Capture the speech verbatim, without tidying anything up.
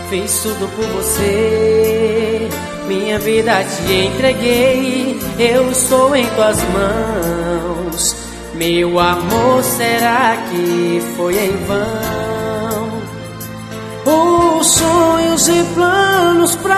fiz tudo por você, minha vida te entreguei, eu estou em tuas mãos. Meu amor, será que foi em vão? Os sonhos e planos pra